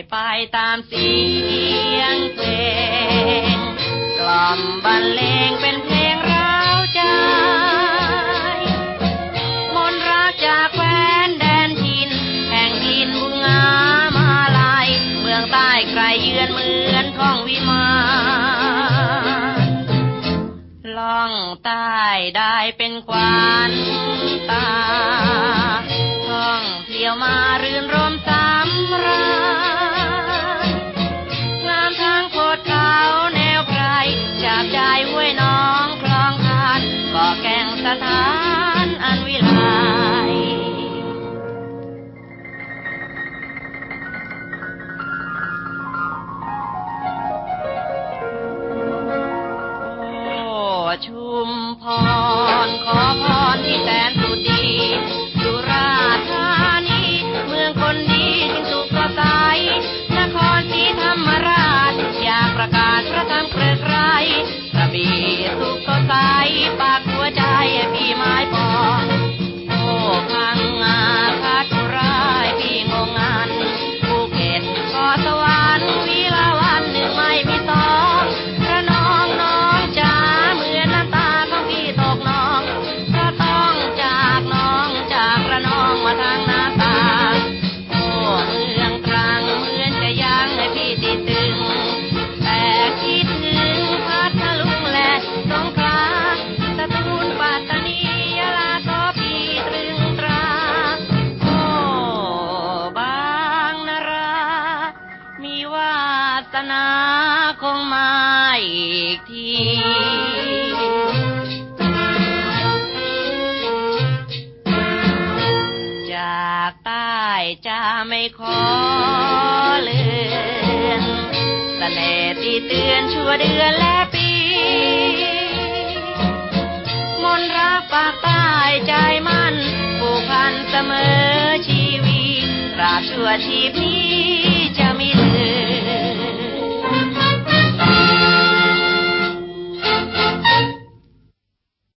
ไปตามเสียงเพลงกล่อมบรรเลงเป็นเพลงร้าวใจมนต์รักจากแคว้นแดนถิ่นแห่งดินบุงงามาลายเมืองใต้ใครเยือนเหมือนท่องวิมานล่องใต้ได้เป็นขวัญตาท่องเที่ยวมารื่นรมสำราญงามทางโคดเขาแนวไพรจากใจห้วยน้องคลองทานก่อแก่งสถานอันวิไลชุมพรขอพรที่แสนสุดดีสุราษฎร์ธานีเมืองคนดีจึงสุขสดใสนครศรีธรรมราชอยากประกาศพระธรรมเกริกไกรกระบี่สุขสดใสปากหัวใจพี่ไม้ปองโอ้พังงาพัดร้ายพี่งงงันภูเก็ตเกาะสวรรค์วิลาวันหนึ่งไม่มีสองระนองน้องจ๋าเหมือนน้ำตาของพี่ตกนองก็ต้องจากน้องจากระนองมาทางน้ำตาโอ้เมืองตรังเหมือนจะยังให้พี่ติดตึงแต่คิดถึงพัทลุงและสงขลาสตูลปัตตานียะลาก็พี่ตรึงตราโอ้บางนารามีวาสนาคงมาอีกทีจากใต้จะไม่ขอเลือนเสน่ห์ตีเตือนชั่วเดือนและปีมนต์รักปากใต้ใจมันผูกพันเสมอชีวิตตราบชั่วชีพนี้